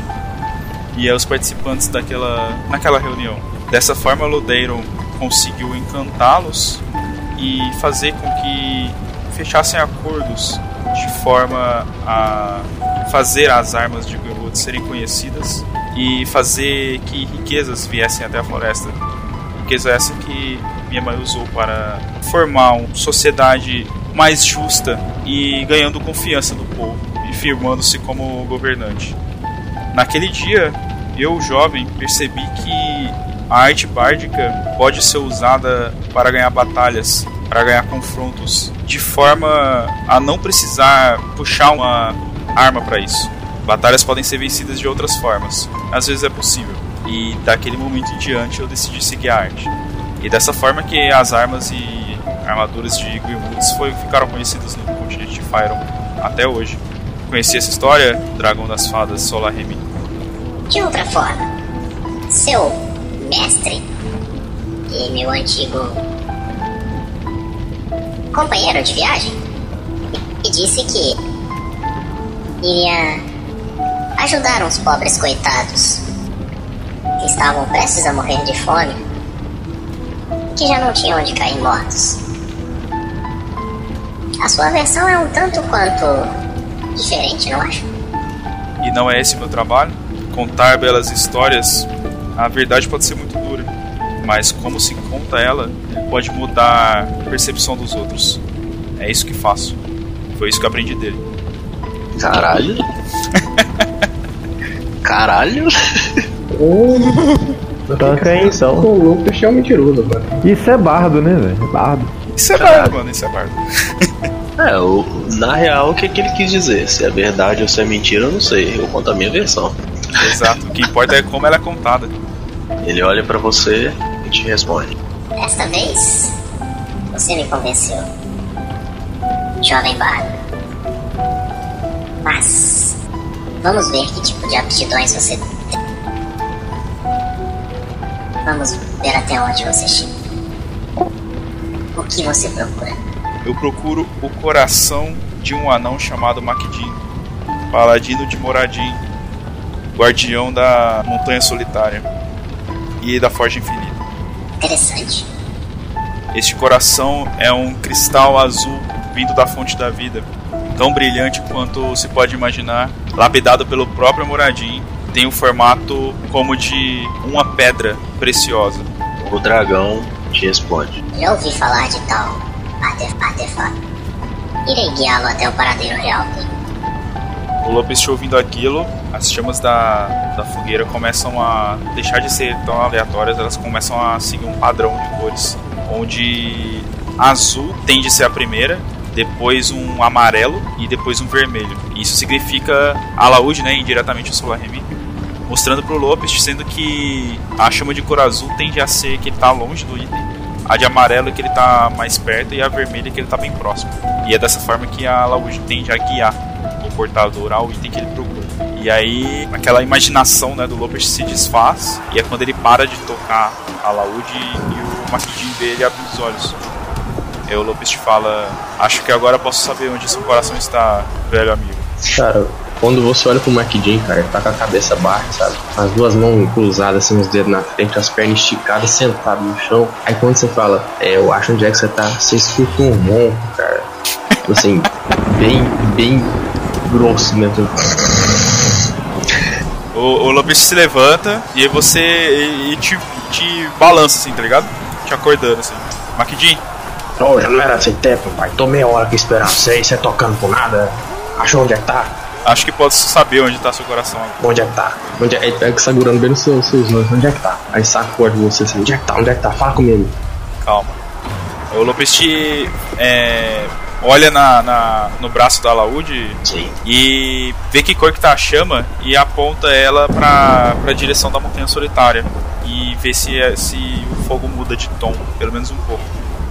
e os participantes daquela, naquela reunião. Dessa forma, Ludeiron conseguiu encantá-los e fazer com que fechassem acordos de forma a fazer as armas de Greenwood serem conhecidas e fazer que riquezas viessem até a floresta. Riqueza essa que minha mãe usou para formar uma sociedade mais justa e ganhando confiança do povo e firmando-se como governante. Naquele dia, eu, jovem, percebi que a arte bárdica pode ser usada para ganhar batalhas, para ganhar confrontos, de forma a não precisar puxar uma arma para isso. Batalhas podem ser vencidas de outras formas. Às vezes é possível. E daquele momento em diante eu decidi seguir a arte. E dessa forma que as armas e armaduras de Greenwoods foi, ficaram conhecidas no continente de Faerûn até hoje. Conheci essa história, Dragão das Fadas, Solar-Remy? De outra forma, seu mestre e meu antigo companheiro de viagem me disse que iria ajudar uns pobres coitados que estavam prestes a morrer de fome, que já não tinham onde cair mortos. A sua versão é um tanto quanto diferente, não acho? E não é esse meu trabalho? Contar belas histórias, a verdade pode ser muito dura, mas como se conta ela, pode mudar a percepção dos outros. É isso que faço. Foi isso que eu aprendi dele. Caralho. Caralho. Tanca aí, então. O Lucas é um mentiroso, mano. Isso é bardo, né, velho? Bardo. Isso é bardo, mano. Isso é bardo. É, o, na real, o que, que ele quis dizer? Se é verdade ou se é mentira, eu não sei. Eu conto a minha versão. Exato. O que importa é como ela é contada. Ele olha pra você e te responde. Desta vez, você me convenceu, jovem bardo. Mas vamos ver que tipo de aptidões você tem. Vamos ver até onde você chega. O que você procura? Eu procuro o coração de um anão chamado Mak'Din, paladino de Moradin, guardião da Montanha Solitária. e da Forja Infinita. Interessante. Este coração é um cristal azul vindo da fonte da vida, tão brilhante quanto se pode imaginar, lapidado pelo próprio Moradin. Tem um formato como de uma pedra preciosa. O dragão te responde: Já ouvi falar de tal artefato. Irei guiá-lo até o paradeiro real dele. O Lopes, ouvindo aquilo, as chamas da, da fogueira começam a deixar de ser tão aleatórias, elas começam a seguir um padrão de cores, onde azul tende a ser a primeira, depois um amarelo e depois um vermelho. Isso significa alaúde, né, indiretamente o Solarremi, mostrando para o Lopes, sendo que a chama de cor azul tende a ser que ele está longe do item, a de amarelo é que ele está mais perto e a vermelha é que ele está bem próximo. E é dessa forma que a alaúde tende a guiar o portador ao item que ele procura. E aí aquela imaginação, né, do Lopes se desfaz, e é quando ele para de tocar a alaúde e o Maquidin vê ele abre os olhos. E o Lopes te fala: acho que agora posso saber onde seu coração está, velho amigo. Cara, quando você olha pro McJean, cara, ele tá com a cabeça baixa, sabe? As duas mãos cruzadas, assim, os dedos na frente, as pernas esticadas, sentado no chão. Aí quando você fala, é, eu acho onde é que você tá, você escuta um ronco, cara. Assim, bem, bem grosso mesmo. O, o Lopes se levanta e aí você e, e te, te balança, assim, tá ligado? Te acordando, assim. McJean. Oh, já não era sem tempo, pai. Tô meia hora aqui esperando você, você tocando por nada. Achou onde é que tá? Acho que pode saber onde tá seu coração agora. Onde é que tá? Onde é... Ele pega segurando bem nos seus, seus olhos. Onde é que tá? Aí sacode você assim. Onde é que tá? Onde é que tá? Fala comigo. Calma. O Lopes te é, olha na, na, no braço da alaúde. Sim. E vê que cor que tá a chama e aponta ela pra, pra direção da Montanha Solitária. E vê se, se o fogo muda de tom, pelo menos um pouco.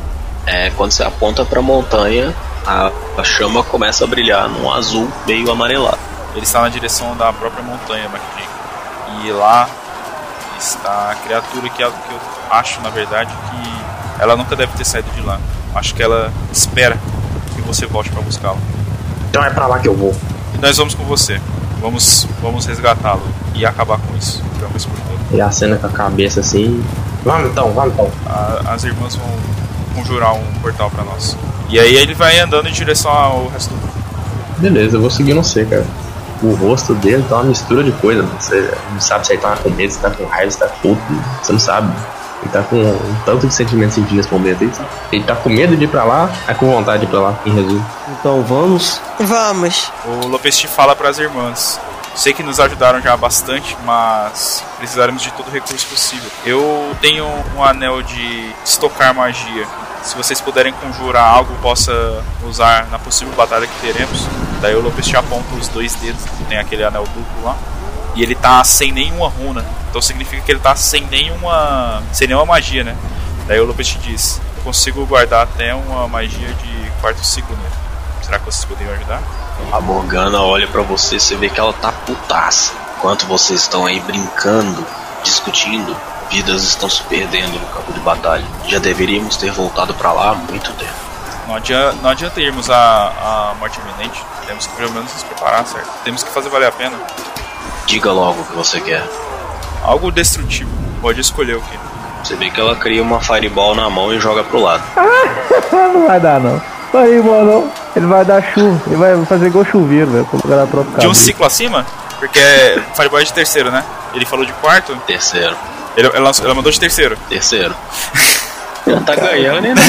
É, quando você aponta pra montanha, a, a chama começa a brilhar num azul meio amarelado. Ele está na direção da própria montanha, McJean. E lá está a criatura que, que eu acho, na verdade, que ela nunca deve ter saído de lá. Acho que ela espera que você volte para buscá-la. Então é pra lá que eu vou. E nós vamos com você. Vamos, vamos resgatá-lo e acabar com isso. Vamos por tudo. E a cena com a cabeça assim. Vamos então, vamos então. A, as irmãs vão conjurar um portal pra nós. E aí ele vai andando em direção ao resto do grupo. Beleza, eu vou seguir você, cara. O rosto dele tá uma mistura de coisa. Você não sabe se ele tá com medo, se tá com raiva, se tá puto. Você não sabe. Ele tá com um tanto de sentimentos sentindo nesse momento aí. Ele tá com medo de ir pra lá, é com vontade de ir pra lá, em resumo. Então vamos. Vamos. O Lopes te fala pras irmãs: sei que nos ajudaram já bastante, mas precisaremos de todo o recurso possível. Eu tenho um anel de estocar magia. Se vocês puderem conjurar algo que possa usar na possível batalha que teremos. Daí o Lopes te aponta os dois dedos, tem aquele anel duplo lá. E ele tá sem nenhuma runa. Então significa que ele tá sem nenhuma sem nenhuma magia, né? Daí o Lopes te diz: eu consigo guardar até uma magia de quarto segundo. Será que vocês poderiam ajudar? A Morgana olha pra você, você vê que ela tá putaça. Enquanto vocês estão aí brincando, discutindo, vidas estão se perdendo no campo de batalha. Já deveríamos ter voltado pra lá há muito tempo. Não adianta, não adianta irmos a, a morte iminente. Temos que pelo menos nos preparar, certo? Temos que fazer valer a pena. Diga logo o que você quer. Algo destrutivo. Pode escolher o que. Você vê que ela cria uma fireball na mão e joga pro lado. Não vai dar não. Fireball não. Ele vai dar chuva. Ele vai fazer igual chuveiro, velho. Colocar na própria cabeça. De um ciclo acima? Porque fireball é de terceiro, né? Ele falou de quarto? Terceiro. Ele, ela, ela mandou de terceiro. Terceiro. Ela tá ganhando, né?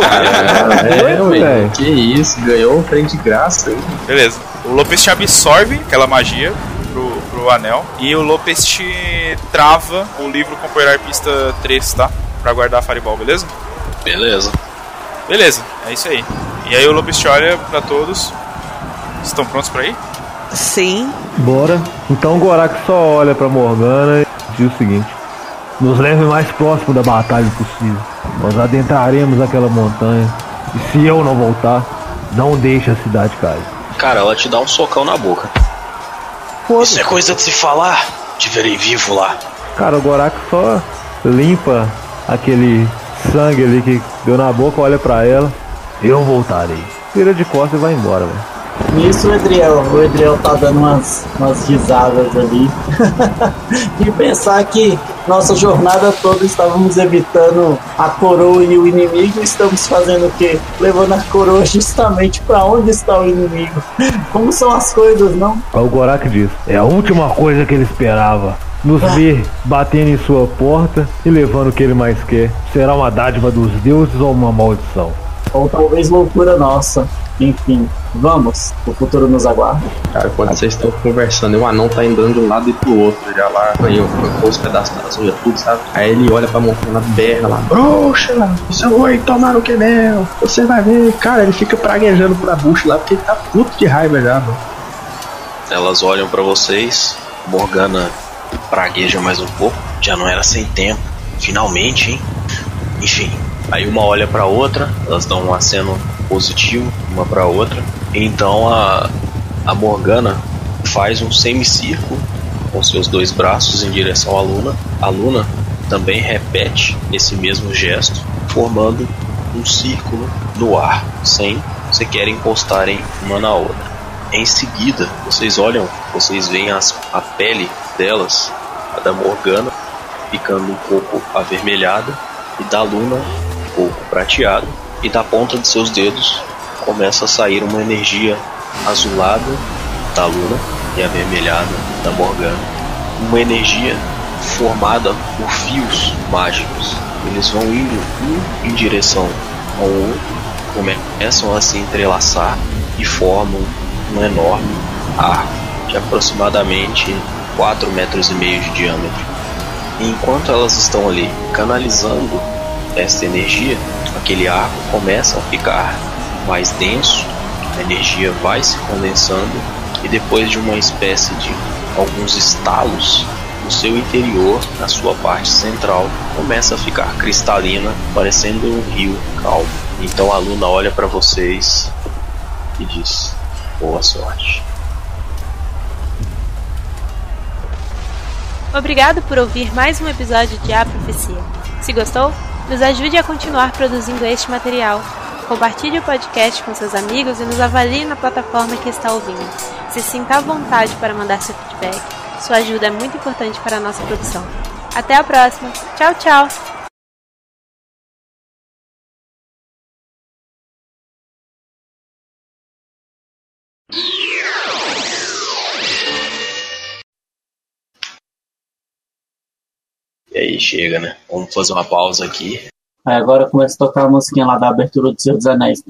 É, velho. Que isso, ganhou um trem de graça, hein? Beleza. O Lopes te absorve aquela magia pro, pro anel. E o Lopes te trava o livro Companheiro Arpista três, tá? Pra guardar a fireball, beleza? Beleza. Beleza, é isso aí. E aí o Lopes te olha pra todos. Estão prontos pra ir? Sim. Bora. Então o Gorak só olha pra Morgana e diz o seguinte: nos leve mais próximo da batalha possível. Nós adentraremos aquela montanha. E se eu não voltar, não deixe a cidade cair. Cara, ela te dá um socão na boca. Foda-se. Isso é coisa de se falar. Te verei vivo lá. Cara, o Gorak só limpa aquele sangue ali que deu na boca, olha pra ela. Eu voltarei. Vira de costas e vai embora, velho. Nisso o Edriel, o Edriel tá dando umas, umas risadas ali. E pensar que nossa jornada toda estávamos evitando a coroa e o inimigo, estamos fazendo o quê? Levando a coroa justamente para onde está o inimigo. Como são as coisas, não? O Gorak diz, é a última coisa que ele esperava. Nos ver batendo em sua porta e levando o que ele mais quer. Será uma dádiva dos deuses ou uma maldição? Ou talvez loucura nossa. Enfim, vamos. O futuro nos aguarda. Cara, quando vocês estão conversando, o anão tá andando de um lado e pro outro. Já lá, arranhou os pedaços das unhas, tudo, sabe? Aí ele olha pra montanha, berra lá. Bruxa, você vai tomar no que meu? Você vai ver. Cara, ele fica praguejando pra bucha lá, porque ele tá puto de raiva já, mano. Elas olham pra vocês. Morgana pragueja mais um pouco. Já não era sem tempo. Finalmente, hein? Enfim. Aí uma olha pra outra. Elas dão um aceno positivo uma pra outra. Então a, a Morgana faz um semicírculo com seus dois braços em direção à Luna. A Luna também repete esse mesmo gesto, formando um círculo no ar, sem sequer encostarem uma na outra. Em seguida, vocês olham, vocês veem as, a pele delas, a da Morgana, ficando um pouco avermelhada, e da Luna um pouco prateada, e da ponta de seus dedos começa a sair uma energia azulada da Luna e avermelhada da Morgana. Uma energia formada por fios mágicos. Eles vão indo um em direção ao outro, começam a se entrelaçar e formam um enorme arco de aproximadamente quatro metros e meio de diâmetro. E enquanto elas estão ali canalizando esta energia, aquele arco começa a ficar mais denso, a energia vai se condensando e depois de uma espécie de alguns estalos, no seu interior, na sua parte central, começa a ficar cristalina, parecendo um rio calmo. Então a Luna olha para vocês e diz: boa sorte. Obrigado por ouvir mais um episódio de A Profecia. Se gostou, nos ajude a continuar produzindo este material. Compartilhe o podcast com seus amigos e nos avalie na plataforma que está ouvindo. Se sinta à vontade para mandar seu feedback. Sua ajuda é muito importante para a nossa produção. Até a próxima. Tchau, tchau! E aí, chega, né? Vamos fazer uma pausa aqui. Aí agora começa a tocar a musiquinha lá da abertura do Senhor dos Anéis.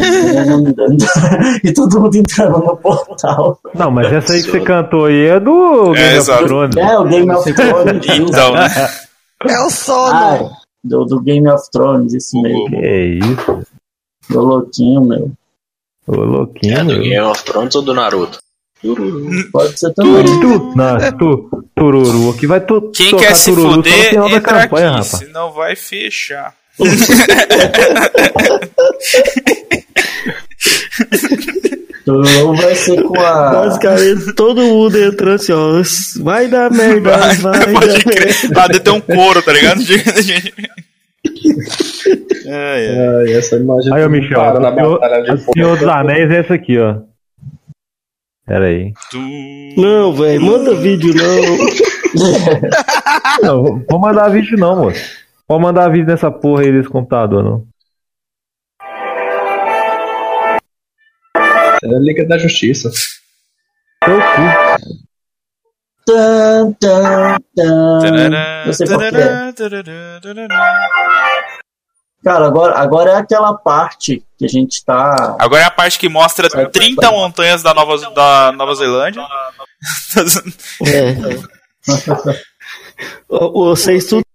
E todo mundo entrando no portal. Não, mas essa aí que você cantou aí é do É, Game exato. of Thrones. É, o Game of Thrones. Então, né? É o sono. Ai, do, do Game of Thrones, isso mesmo. Que é isso? Do louquinho, meu. Ô, louquinho. É do meu. Game of Thrones ou do Naruto? Pode ser também. Tu, não, tu, tururu. Aqui vai tu, Quem tocar quer se tururu só no fuder, final da entra campanha, aqui, rapaz. senão vai fechar. Tururu vai ser com a... Basicamente, todo mundo entrando assim, ó. Vai dar merda, vai, vai Pode dar crer. merda. Lá dentro tem um couro, tá ligado? Ai, ai. Ai, essa imagem Aí, ô Michel, para na o Senhor- batalha de o Senhor dos Anéis é essa aqui, ó. Pera aí. Tu... Não, velho, manda vídeo não. Não, vou mandar vídeo não, moço. Pode mandar vídeo nessa porra aí desse computador, não. É a Liga da Justiça. Seu cu. Tan, tan, tan. Tarará, Eu sei qual que é. tarará, tarará, tarará. Cara, agora, agora é aquela parte que a gente tá... Agora é a parte que mostra trinta montanhas da Nova, da Nova Zelândia. É. Ô, ô, Vocês tudo